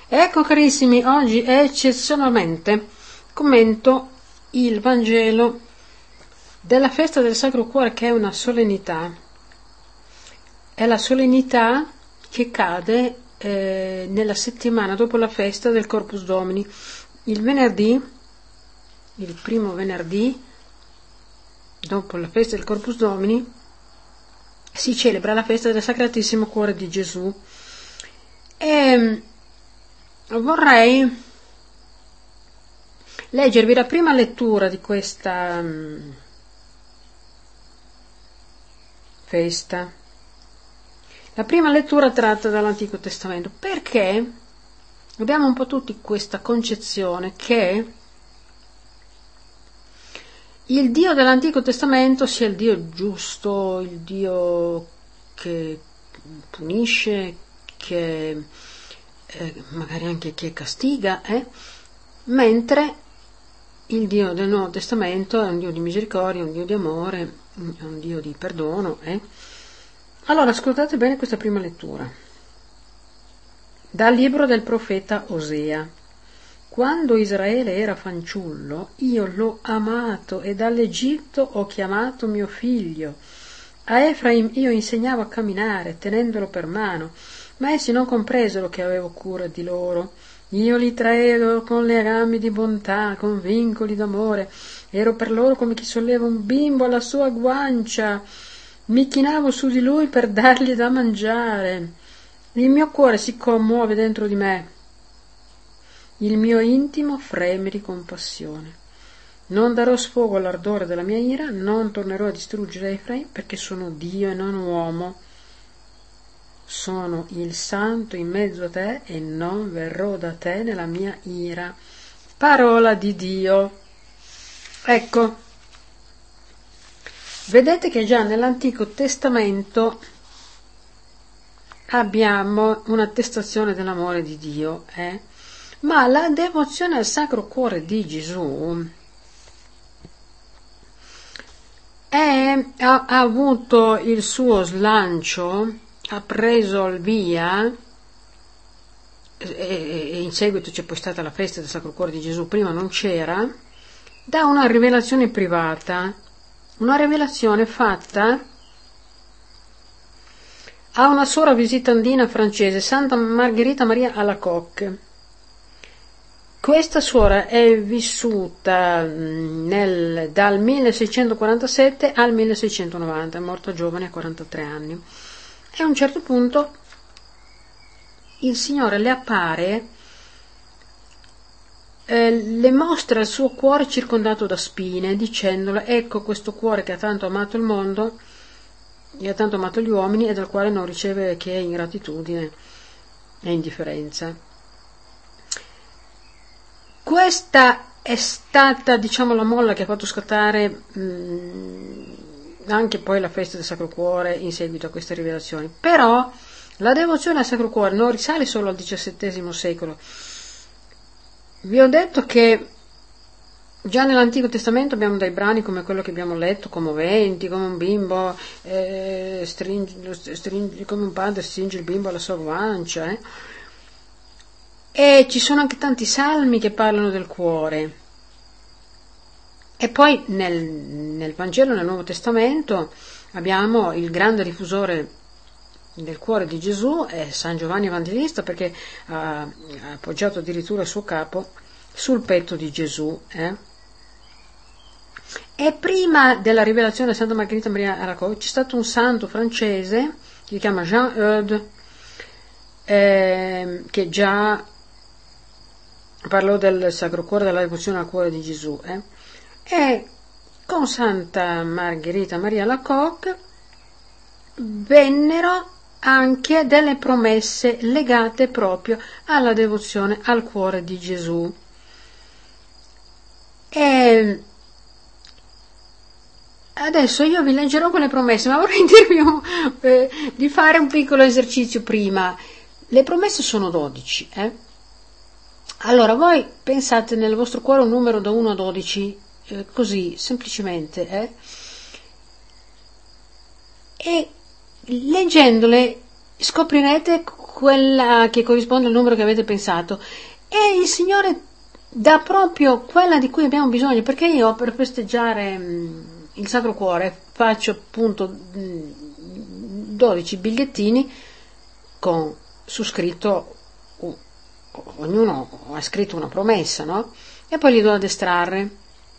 Ecco carissimi, oggi eccezionalmente commento il Vangelo della festa del Sacro Cuore, che è una solennità. È la solennità che cade nella settimana dopo la festa del Corpus Domini. Il venerdì, il primo venerdì dopo la festa del Corpus Domini, si celebra la festa del Sacratissimo Cuore di Gesù. E vorrei leggervi la prima lettura di questa festa. La prima lettura tratta dall'Antico Testamento, perché abbiamo un po' tutti questa concezione che il Dio dell'Antico Testamento sia il Dio giusto, il Dio che punisce, che magari anche che castiga, mentre il Dio del Nuovo Testamento è un Dio di misericordia, un Dio di amore, è un Dio di perdono. Allora, ascoltate bene questa prima lettura. Dal libro del profeta Osea. Quando Israele era fanciullo, io l'ho amato e dall'Egitto ho chiamato mio figlio. A Efraim io insegnavo a camminare, tenendolo per mano, ma essi non compresero che avevo cura di loro. Io li traevo con legami di bontà, con vincoli d'amore. Ero per loro come chi solleva un bimbo alla sua guancia. Mi chinavo su di lui per dargli da mangiare. Il mio cuore si commuove dentro di me. Il mio intimo freme di compassione. Non darò sfogo all'ardore della mia ira, non tornerò a distruggere Efraim, perché sono Dio e non uomo. Sono il santo in mezzo a te e non verrò da te nella mia ira. Parola di Dio. Ecco, vedete che già nell'Antico Testamento abbiamo un'attestazione dell'amore di Dio, Ma la devozione al Sacro Cuore di Gesù ha avuto il suo slancio, ha preso il via, e in seguito c'è poi stata la festa del Sacro Cuore di Gesù, prima non c'era, da una rivelazione privata, una rivelazione fatta a una suora visitandina francese, Santa Margherita Maria Alacoque. Questa suora è vissuta dal 1647 al 1690, è morta giovane a 43 anni. E a un certo punto il Signore le appare, le mostra il suo cuore circondato da spine, dicendole: ecco questo cuore che ha tanto amato il mondo e ha tanto amato gli uomini e dal quale non riceve che ingratitudine e indifferenza. Questa è stata, la molla che ha fatto scattare anche poi la festa del Sacro Cuore in seguito a queste rivelazioni. Però la devozione al Sacro Cuore non risale solo al XVII secolo. Vi ho detto che già nell'Antico Testamento abbiamo dei brani come quello che abbiamo letto, commoventi, come un bimbo stringe, come un padre stringe il bimbo alla sua guancia, E ci sono anche tanti salmi che parlano del cuore. E poi nel Vangelo, nel Nuovo Testamento, abbiamo il grande diffusore del cuore di Gesù, è San Giovanni Evangelista, perché ha appoggiato addirittura il suo capo sul petto di Gesù. E prima della rivelazione di Santa Margherita Maria Alacoque c'è stato un santo francese, che si chiama Jean Eudes, che già parlò del Sacro Cuore, della devozione al cuore di Gesù, e con Santa Margherita Maria Alacoque vennero anche delle promesse legate proprio alla devozione al cuore di Gesù. E adesso io vi leggerò quelle promesse, ma vorrei dirvi di fare un piccolo esercizio prima. Le promesse sono 12, Allora, voi pensate nel vostro cuore un numero da 1 a 12, così, semplicemente, e leggendole scoprirete quella che corrisponde al numero che avete pensato, e il Signore dà proprio quella di cui abbiamo bisogno, perché io per festeggiare il Sacro Cuore faccio appunto 12 bigliettini con su scritto, ognuno ha scritto una promessa, no? E poi li do ad estrarre,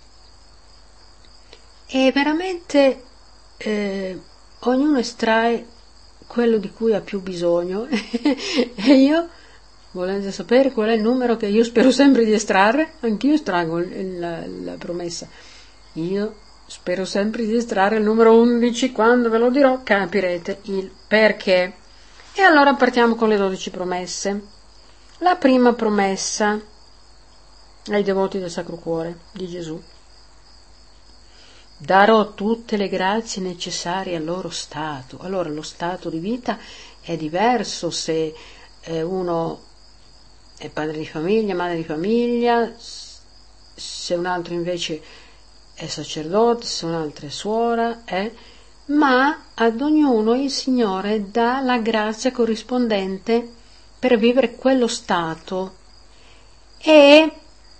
e veramente ognuno estrae quello di cui ha più bisogno e io, volendo sapere qual è il numero che io spero sempre di estrarre, anch'io estraggo la promessa. Io spero sempre di estrarre il numero 11, quando ve lo dirò capirete il perché. E allora partiamo con le 12 promesse. La prima promessa ai devoti del Sacro Cuore di Gesù: darò tutte le grazie necessarie al loro stato. Allora, lo stato di vita è diverso se uno è padre di famiglia, madre di famiglia, se un altro invece è sacerdote, se un altro è suora, ma ad ognuno il Signore dà la grazia corrispondente per vivere quello stato, e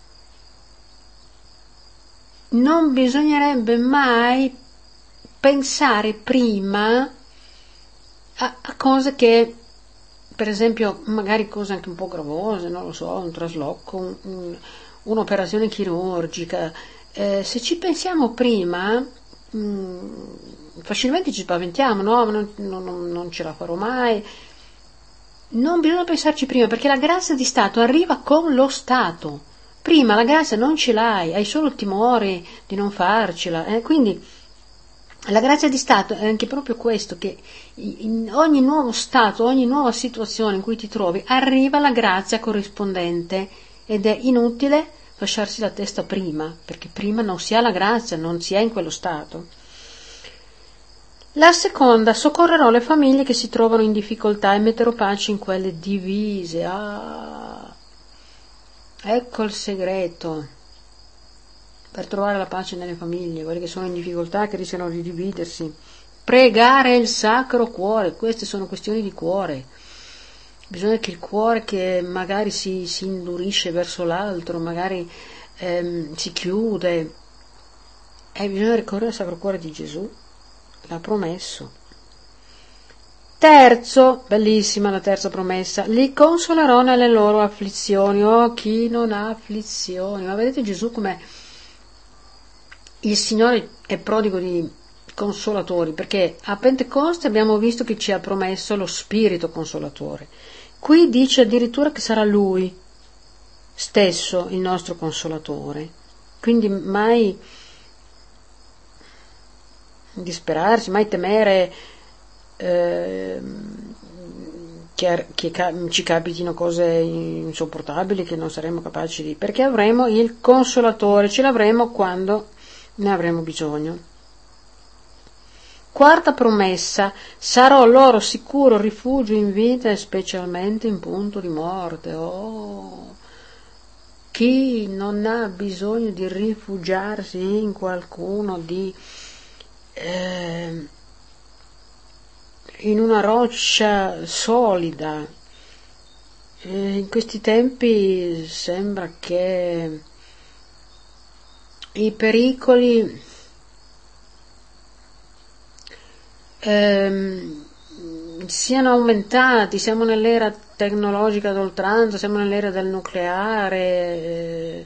non bisognerebbe mai pensare prima a cose che, per esempio, magari cose anche un po' gravose, non lo so, un trasloco, un'operazione chirurgica. Se ci pensiamo prima, facilmente ci spaventiamo, no? Non ce la farò mai. Non bisogna pensarci prima, perché la grazia di Stato arriva con lo Stato. Prima la grazia non ce l'hai, hai solo il timore di non farcela, quindi la grazia di Stato è anche proprio questo, che in ogni nuovo stato, ogni nuova situazione in cui ti trovi, arriva la grazia corrispondente, ed è inutile fasciarsi la testa prima, perché prima non si ha la grazia, non si è in quello stato. La seconda: soccorrerò le famiglie che si trovano in difficoltà e metterò pace in quelle divise. Ecco il segreto per trovare la pace nelle famiglie, quelle che sono in difficoltà, che rischiano di dividersi. Pregare il Sacro Cuore. Queste sono questioni di cuore. Bisogna che il cuore, che magari si indurisce verso l'altro, magari si chiude, bisogna ricorrere al Sacro Cuore di Gesù. L'ha promesso. Terzo, bellissima la terza promessa: li consolerò nelle loro afflizioni. Oh, chi non ha afflizioni! Ma vedete Gesù com'è? Il Signore è prodigo di consolatori, perché a Pentecoste abbiamo visto che ci ha promesso lo Spirito Consolatore. Qui dice addirittura che sarà Lui stesso il nostro Consolatore. Quindi mai disperarsi, mai temere che ci capitino cose insopportabili che non saremo capaci di, perché avremo il Consolatore, ce l'avremo quando ne avremo bisogno. Quarta promessa: sarò loro sicuro rifugio in vita e specialmente in punto di morte. Oh, chi non ha bisogno di rifugiarsi in qualcuno, in una roccia solida? In questi tempi sembra che i pericoli siano aumentati. Siamo nell'era tecnologica d'oltranza, siamo nell'era del nucleare,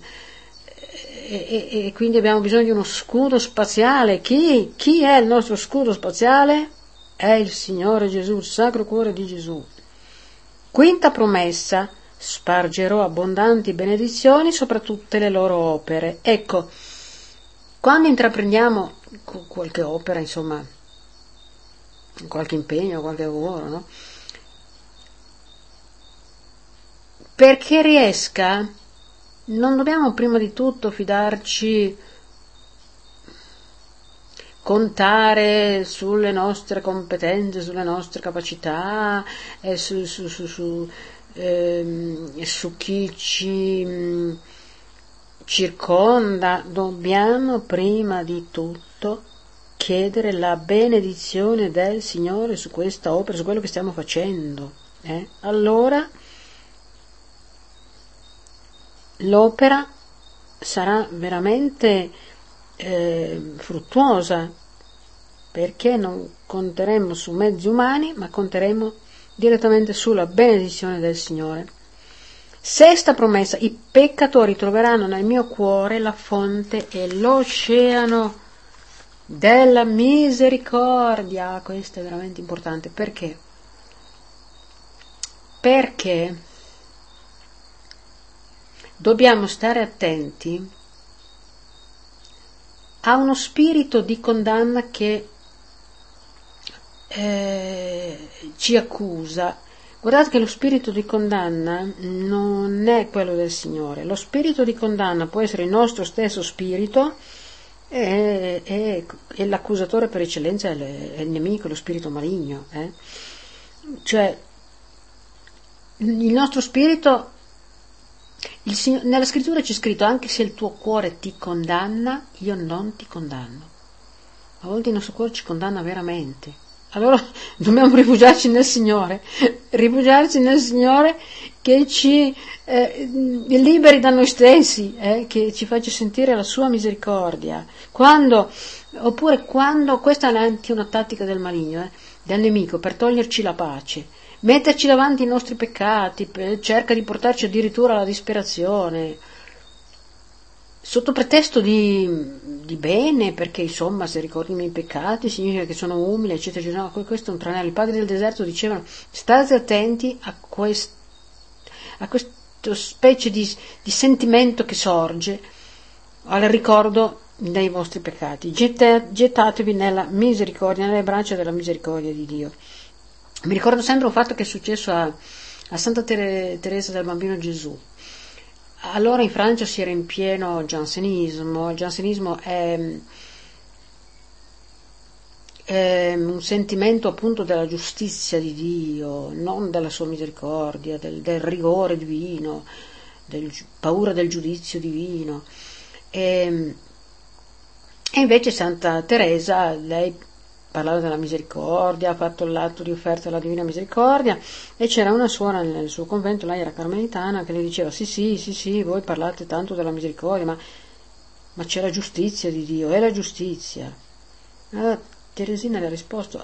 e quindi abbiamo bisogno di uno scudo spaziale. Chi è il nostro scudo spaziale? È il Signore Gesù, il Sacro Cuore di Gesù. Quinta promessa: spargerò abbondanti benedizioni sopra tutte le loro opere. Ecco, quando intraprendiamo qualche opera, insomma, qualche impegno, qualche lavoro, no? Perché riesca, non dobbiamo prima di tutto fidarci, contare sulle nostre competenze, sulle nostre capacità, su chi ci circonda. Dobbiamo prima di tutto chiedere la benedizione del Signore su questa opera, su quello che stiamo facendo. allora l'opera sarà veramente fruttuosa, perché non conteremo su mezzi umani, ma conteremo direttamente sulla benedizione del Signore. Sesta promessa: i peccatori troveranno nel mio cuore la fonte e l'oceano della misericordia. Questo è veramente importante. Perché? Perché dobbiamo stare attenti a uno spirito di condanna che ci accusa. Guardate che lo spirito di condanna non è quello del Signore. Lo spirito di condanna può essere il nostro stesso spirito, e l'accusatore per eccellenza è il nemico, lo spirito maligno. Cioè, il nostro spirito, nella scrittura c'è scritto: anche se il tuo cuore ti condanna, io non ti condanno. A volte il nostro cuore ci condanna veramente. Allora dobbiamo rifugiarci nel Signore che ci liberi da noi stessi, che ci faccia sentire la sua misericordia. Oppure quando, questa è anche una tattica del maligno, del nemico, per toglierci la pace, metterci davanti i nostri peccati, cerca di portarci addirittura alla disperazione, sotto pretesto di bene, perché insomma, se ricordi i miei peccati significa che sono umile, eccetera, eccetera. No, questo è un tranello. I padri del deserto dicevano: state attenti a questo specie di sentimento che sorge al ricordo dei vostri peccati. Gettatevi nella misericordia, nelle braccia della misericordia di Dio. Mi ricordo sempre un fatto che è successo a Santa Teresa del Bambino Gesù. Allora in Francia si era in pieno giansenismo. Il giansenismo è un sentimento appunto della giustizia di Dio, non della sua misericordia, del rigore divino, paura del giudizio divino. E invece Santa Teresa, lei parlava della misericordia, ha fatto l'atto di offerta alla Divina Misericordia, e c'era una suora nel suo convento, lei era carmelitana, che le diceva: sì, voi parlate tanto della misericordia, ma c'è la giustizia di Dio, è la giustizia. Allora Teresina le ha risposto: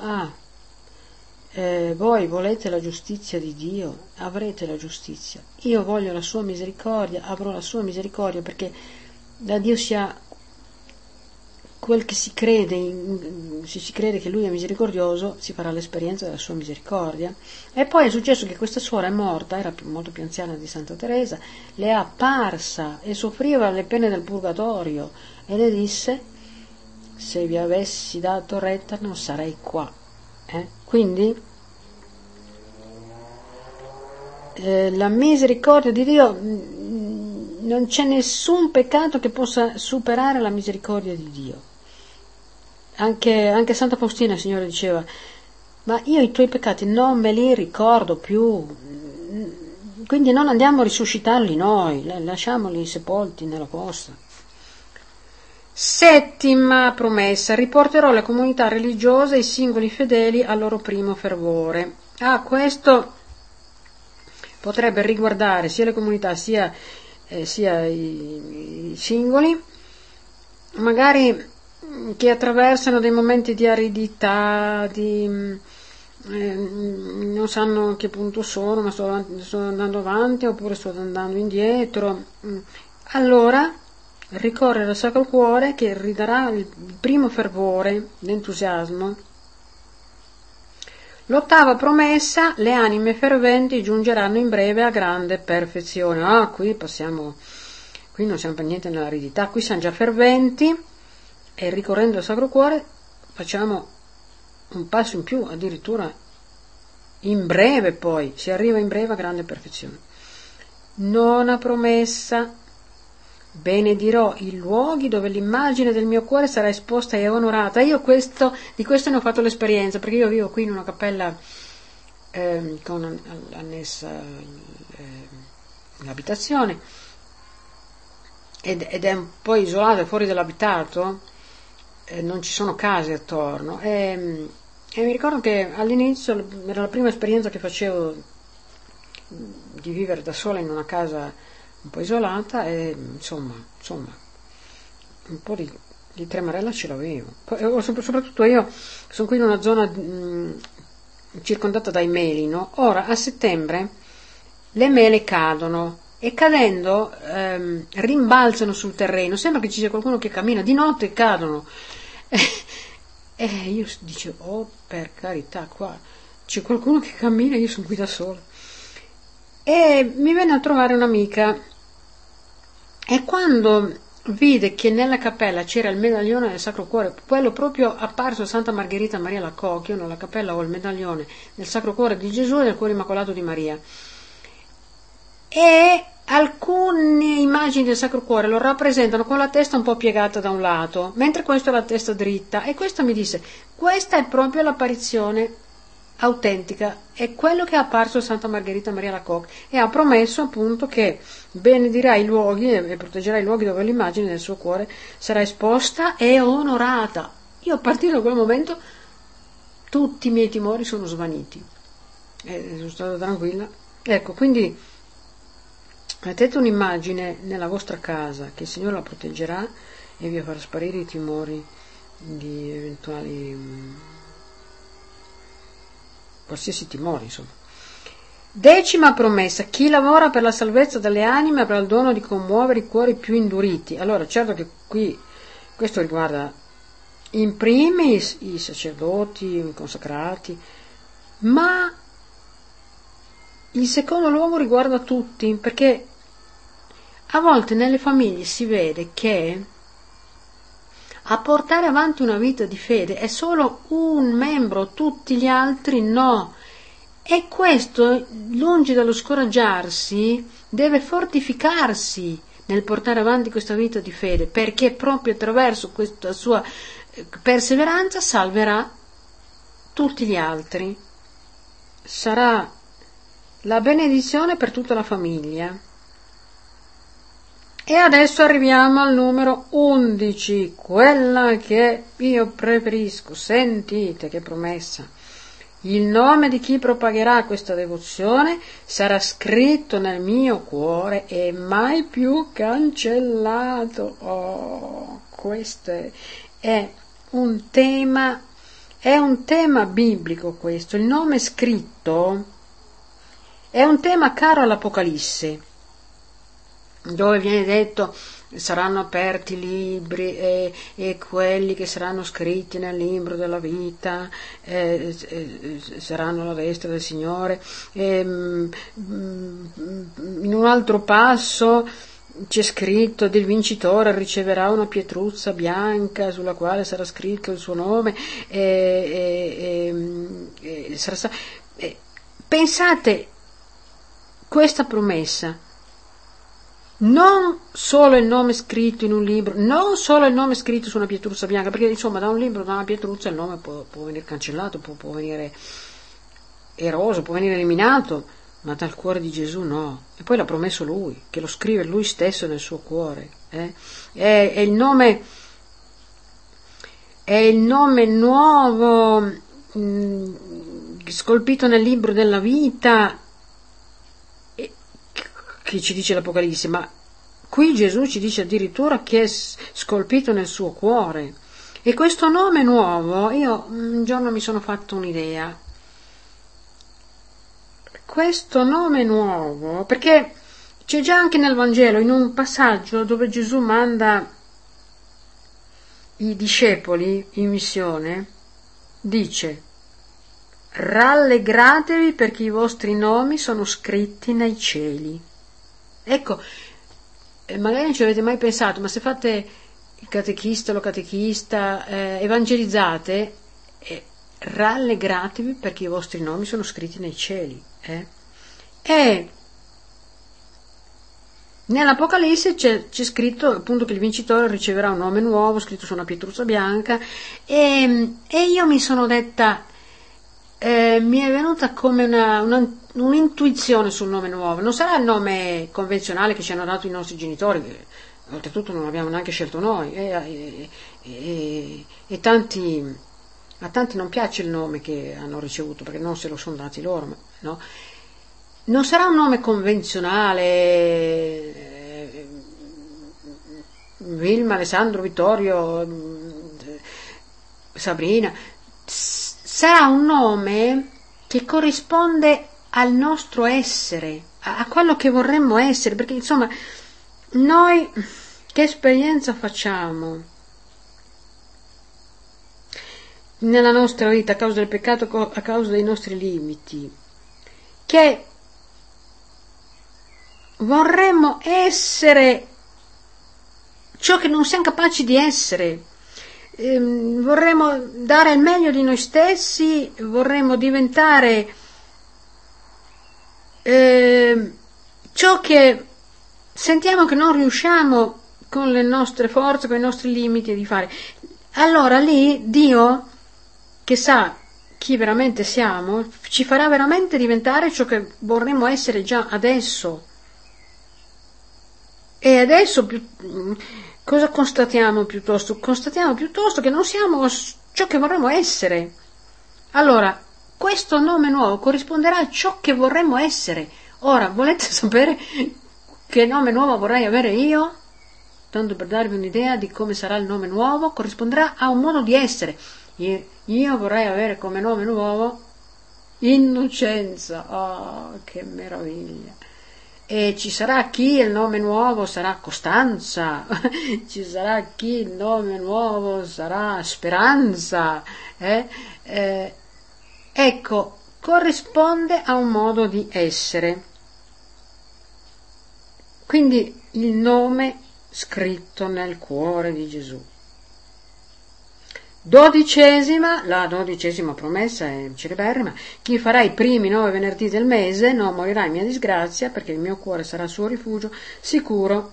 voi volete la giustizia di Dio, avrete la giustizia. Io voglio la sua misericordia, avrò la sua misericordia, perché da Dio sia quel che si crede, se si crede che Lui è misericordioso, si farà l'esperienza della sua misericordia. E poi è successo che questa suora è morta, era molto più anziana di Santa Teresa, le è apparsa e soffriva le pene del purgatorio, e le disse: se vi avessi dato retta non sarei qua. Quindi la misericordia di Dio, non c'è nessun peccato che possa superare la misericordia di Dio. Anche Santa Faustina, il Signore diceva: ma io i tuoi peccati non me li ricordo più, quindi non andiamo a risuscitarli noi, lasciamoli sepolti nella fossa. Settima promessa: riporterò la comunità religiosa e i singoli fedeli al loro primo fervore. Questo potrebbe riguardare sia le comunità sia i singoli, magari che attraversano dei momenti di aridità, non sanno a che punto sono, ma sto andando avanti oppure sto andando indietro. Allora ricorrere al Sacro Cuore, che ridarà il primo fervore, l'entusiasmo. L'ottava promessa: le anime ferventi giungeranno in breve a grande perfezione. Qui non siamo per niente nell'aridità, qui siamo già ferventi, e ricorrendo al Sacro Cuore facciamo un passo in più, addirittura in breve, poi si arriva in breve a grande perfezione. Nona promessa: benedirò i luoghi dove l'immagine del mio cuore sarà esposta e onorata. Io di questo ne ho fatto l'esperienza, perché io vivo qui in una cappella con annessa l'abitazione, ed è un po' isolata, fuori dall'abitato, non ci sono case attorno, e mi ricordo che all'inizio era la prima esperienza che facevo di vivere da sola in una casa un po' isolata e insomma un po' di tremarella ce l'avevo. Soprattutto io sono qui in una zona circondata dai meli, no? Ora a settembre le mele cadono e cadendo rimbalzano sul terreno, sembra che ci sia qualcuno che cammina di notte e cadono. E io dicevo, oh per carità, qua c'è qualcuno che cammina, io sono qui da sola. E mi venne a trovare un'amica e quando vide che nella cappella c'era il medaglione del Sacro Cuore, quello proprio apparso a Santa Margherita Maria Lacoque, io nella cappella ho il medaglione del Sacro Cuore di Gesù e del Cuore Immacolato di Maria, e alcune immagini del Sacro Cuore lo rappresentano con la testa un po' piegata da un lato, mentre questo ha la testa dritta, e questo mi disse, questa è proprio l'apparizione autentica, è quello che è apparso a Santa Margherita Maria Lacoque, e ha promesso appunto che benedirà i luoghi e proteggerà i luoghi dove l'immagine del suo cuore sarà esposta e onorata. Io a partire da quel momento tutti i miei timori sono svaniti e sono stata tranquilla. Ecco, quindi mettete un'immagine nella vostra casa che il Signore la proteggerà e vi farà sparire i timori di eventuali qualsiasi timore, insomma. 10ª promessa: chi lavora per la salvezza delle anime avrà il dono di commuovere i cuori più induriti. Allora, certo che qui questo riguarda in primis i sacerdoti, i consacrati, ma in secondo luogo riguarda tutti, perché a volte nelle famiglie si vede che a portare avanti una vita di fede è solo un membro, tutti gli altri no. E questo, lungi dallo scoraggiarsi, deve fortificarsi nel portare avanti questa vita di fede, perché proprio attraverso questa sua perseveranza salverà tutti gli altri. Sarà la benedizione per tutta la famiglia. E adesso arriviamo al numero 11, quella che io preferisco. Sentite che promessa. Il nome di chi propagherà questa devozione sarà scritto nel mio cuore e mai più cancellato. Oh, questo è un tema biblico questo. Il nome scritto è un tema caro all'Apocalisse, dove viene detto saranno aperti i libri e quelli che saranno scritti nel libro della vita saranno alla destra del Signore. In un altro passo c'è scritto: del vincitore riceverà una pietruzza bianca sulla quale sarà scritto il suo nome. Pensate, questa promessa, non solo il nome scritto in un libro, non solo il nome scritto su una pietruzza bianca, perché insomma da un libro, da una pietruzza il nome può venire cancellato, può venire eroso, può venire eliminato, ma dal cuore di Gesù no. E poi l'ha promesso Lui, che lo scrive Lui stesso nel suo cuore. È il nome nuovo scolpito nel libro della vita, che ci dice l'Apocalisse, ma qui Gesù ci dice addirittura che è scolpito nel suo cuore. E questo nome nuovo, io un giorno mi sono fatto un'idea. Questo nome nuovo, perché c'è già anche nel Vangelo, in un passaggio dove Gesù manda i discepoli in missione, dice: rallegratevi perché i vostri nomi sono scritti nei cieli. Ecco, magari non ci avete mai pensato, ma se fate il catechista, lo catechista, evangelizzate, rallegratevi perché i vostri nomi sono scritti nei cieli. E nell'Apocalisse c'è scritto appunto che il vincitore riceverà un nome nuovo scritto su una pietruzza bianca, e io mi sono detta, mi è venuta come un'intuizione sul nome nuovo. Non sarà il nome convenzionale che ci hanno dato i nostri genitori, che oltretutto non abbiamo neanche scelto noi, e a tanti non piace il nome che hanno ricevuto perché non se lo sono dati loro, no? non sarà un nome convenzionale, Vilma, Alessandro, Vittorio, Sabrina. Sarà un nome che corrisponde al nostro essere, a quello che vorremmo essere, perché insomma noi che esperienza facciamo nella nostra vita a causa del peccato, a causa dei nostri limiti, che vorremmo essere ciò che non siamo capaci di essere, vorremmo dare il meglio di noi stessi, vorremmo diventare ciò che sentiamo che non riusciamo con le nostre forze, con i nostri limiti di fare. Allora lì Dio, che sa chi veramente siamo, ci farà veramente diventare ciò che vorremmo essere già adesso. E adesso cosa constatiamo piuttosto? Constatiamo piuttosto che non siamo ciò che vorremmo essere. Allora, questo nome nuovo corrisponderà a ciò che vorremmo essere. Ora, volete sapere che nome nuovo vorrei avere io? Tanto per darvi un'idea di come sarà il nome nuovo, corrisponderà a un modo di essere. Io vorrei avere come nome nuovo innocenza. Oh, che meraviglia! E ci sarà chi il nome nuovo sarà Costanza, ci sarà chi il nome nuovo sarà Speranza. Ecco, corrisponde a un modo di essere. Quindi il nome scritto nel cuore di Gesù. La 12ª promessa è celeberrima: chi farà i primi 9 venerdì del mese non morirà in mia disgrazia, perché il mio cuore sarà il suo rifugio sicuro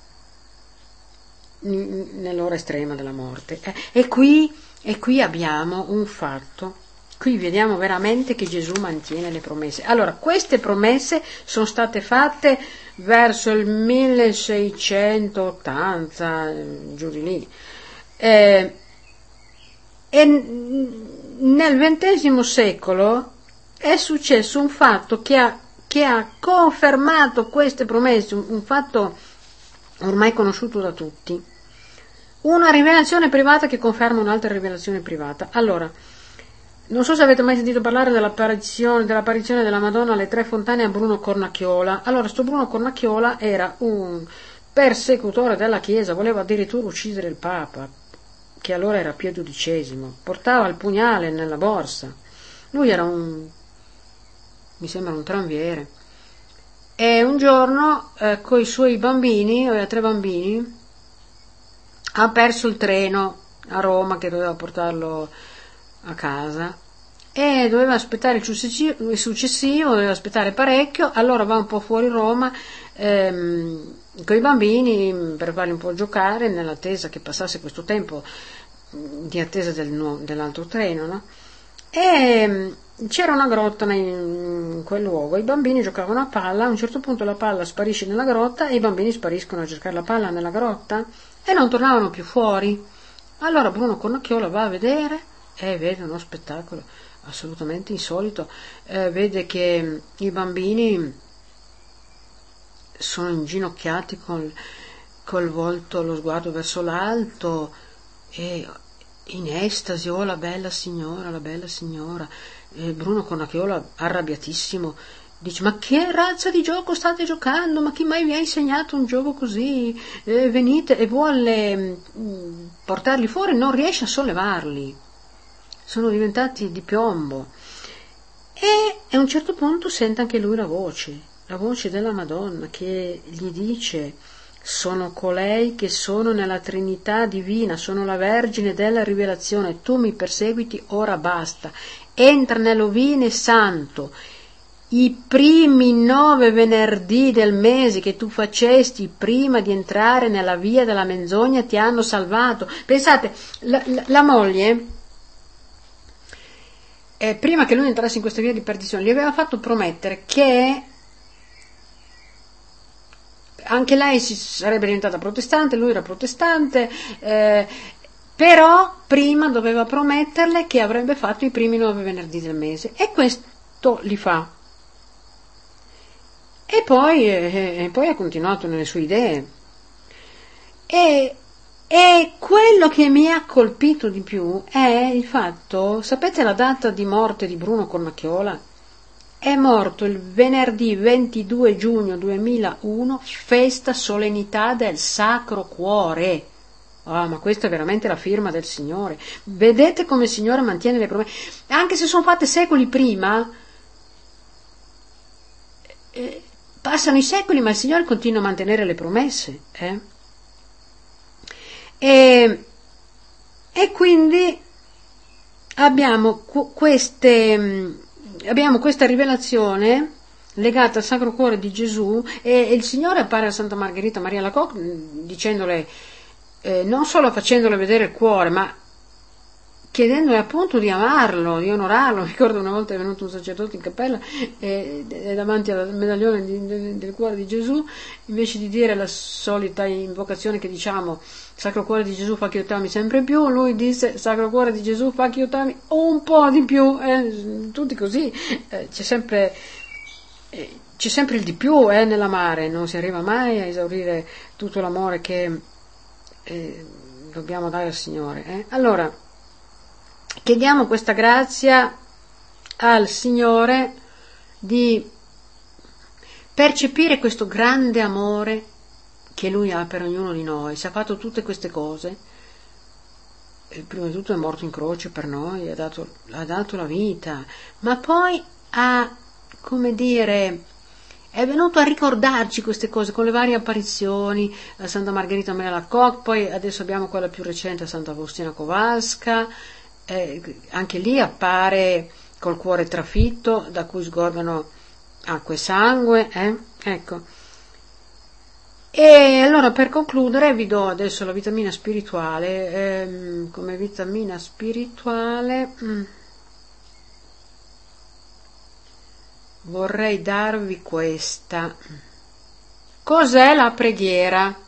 nell'ora estrema della morte. E qui abbiamo un fatto. Qui vediamo veramente che Gesù mantiene le promesse. Allora, queste promesse sono state fatte verso il 1680, giù di lì. E nel XX secolo è successo un fatto che ha confermato queste promesse, un fatto ormai conosciuto da tutti. Una rivelazione privata che conferma un'altra rivelazione privata. Allora, non so se avete mai sentito parlare dell'apparizione della Madonna alle 3 fontane a Bruno Cornacchiola. Allora, sto Bruno Cornacchiola era un persecutore della Chiesa, voleva addirittura uccidere il Papa, che allora era Pio XII, portava il pugnale nella borsa. Lui era mi sembra un tranviere. E un giorno, coi suoi bambini, aveva 3 bambini, ha perso il treno a Roma che doveva portarlo a casa e doveva aspettare il successivo, doveva aspettare parecchio. Allora va un po' fuori Roma con i bambini per farli un po' giocare nell'attesa che passasse questo tempo di attesa dell'altro treno, no? E c'era una grotta in quel luogo, i bambini giocavano a palla, a un certo punto la palla sparisce nella grotta e i bambini spariscono a cercare la palla nella grotta e non tornavano più fuori. Allora Bruno Cornacchiola va a vedere e vede uno spettacolo assolutamente insolito, vede che i bambini sono inginocchiati col volto, lo sguardo verso l'alto e in estasi: oh la bella signora, la bella signora. E Bruno Cornacchiola, arrabbiatissimo, dice: ma che razza di gioco state giocando? Ma chi mai vi ha insegnato un gioco così? Venite, e vuole portarli fuori, non riesce a sollevarli, sono diventati di piombo. E a un certo punto sente anche lui la voce della Madonna che gli dice: sono colei che sono nella Trinità divina, sono la Vergine della Rivelazione, tu mi perseguiti, ora basta, entra nell'ovile santo. I primi 9 venerdì del mese che tu facesti prima di entrare nella via della menzogna ti hanno salvato. Pensate, la moglie, prima che lui entrasse in questa via di perdizione, gli aveva fatto promettere che anche lei si sarebbe diventata protestante, lui era protestante, però prima doveva prometterle che avrebbe fatto i primi 9 venerdì del mese, e questo li fa. poi ha continuato nelle sue idee. E quello che mi ha colpito di più è il fatto, sapete la data di morte di Bruno Cornacchiola? È morto il venerdì 22 giugno 2001, festa solennità del Sacro Cuore. Ah, ma questa è veramente la firma del Signore. Vedete come il Signore mantiene le promesse? Anche se sono fatte secoli prima, passano i secoli, ma il Signore continua a mantenere le promesse. E quindi abbiamo questa rivelazione legata al Sacro Cuore di Gesù, e il Signore appare a Santa Margherita Maria Alacoque dicendole, non solo facendole vedere il cuore, ma chiedendole appunto di amarlo, di onorarlo. Mi ricordo una volta è venuto un sacerdote in cappella e davanti al medaglione del cuore di Gesù, invece di dire la solita invocazione che diciamo, Sacro Cuore di Gesù fa che io t'ami sempre più, lui disse, Sacro Cuore di Gesù fa che io t'ami un po' di più, tutti così, c'è sempre il di più nell'amare, non si arriva mai a esaurire tutto l'amore che dobbiamo dare al Signore. Allora, chiediamo questa grazia al Signore di percepire questo grande amore che Lui ha per ognuno di noi. Se ha fatto tutte queste cose, prima di tutto è morto in croce per noi, ha dato la vita, ma poi è venuto a ricordarci queste cose con le varie apparizioni a Santa Margherita Maria Alacoque, poi adesso abbiamo quella più recente a Santa Faustina Kowalska, anche lì appare col cuore trafitto da cui sgorgano acqua e sangue, ecco. E allora, per concludere, vi do adesso la vitamina spirituale. Come vitamina spirituale vorrei darvi questa. Cos'è la preghiera?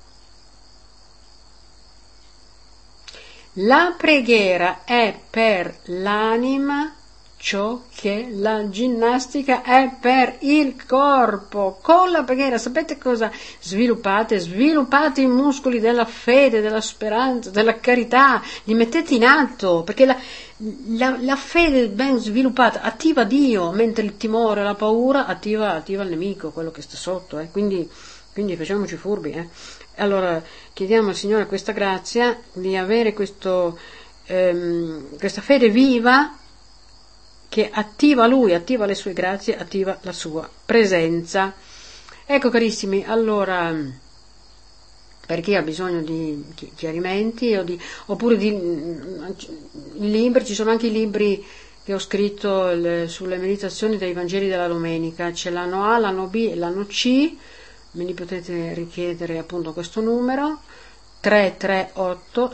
La preghiera è per l'anima ciò che la ginnastica è per il corpo. Con la preghiera, sapete cosa sviluppate? Sviluppate i muscoli della fede, della speranza, della carità, li mettete in atto, perché la fede ben sviluppata attiva Dio, mentre il timore, la paura attiva il nemico, quello che sta sotto. Quindi facciamoci furbi. Allora chiediamo al Signore questa grazia di avere questa fede viva che attiva Lui, attiva le sue grazie, attiva la sua presenza. Ecco, carissimi, allora, per chi ha bisogno di chiarimenti oppure di libri, ci sono anche i libri che ho scritto sulle meditazioni dei Vangeli della domenica, c'è l'anno A, l'anno B e l'anno C, me li potete richiedere appunto a questo numero 338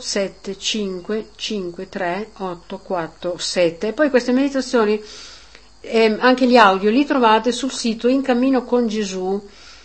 7553 847. E poi queste meditazioni, anche gli audio, li trovate sul sito In Cammino con Gesù,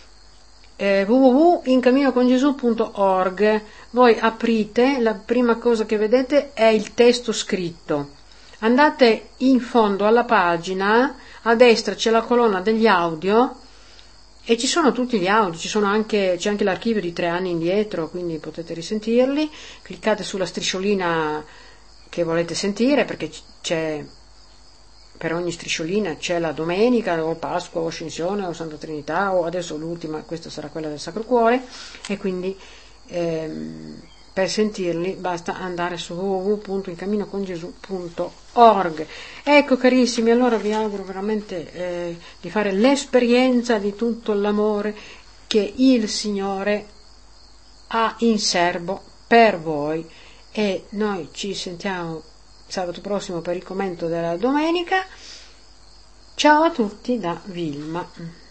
www.incaminocongesù.org. Voi aprite, la prima cosa che vedete è il testo scritto, andate in fondo alla pagina, a destra c'è la colonna degli audio e ci sono tutti gli audio, c'è anche l'archivio di 3 anni indietro, quindi potete risentirli. Cliccate sulla strisciolina che volete sentire, perché c'è, per ogni strisciolina c'è la domenica o Pasqua o Ascensione o Santa Trinità, o adesso l'ultima, questa sarà quella del Sacro Cuore, e quindi per sentirli basta andare su www.incaminocongesù.org. Ecco, carissimi, allora vi auguro veramente di fare l'esperienza di tutto l'amore che il Signore ha in serbo per voi, e noi ci sentiamo sabato prossimo per il commento della domenica. Ciao a tutti da Vilma.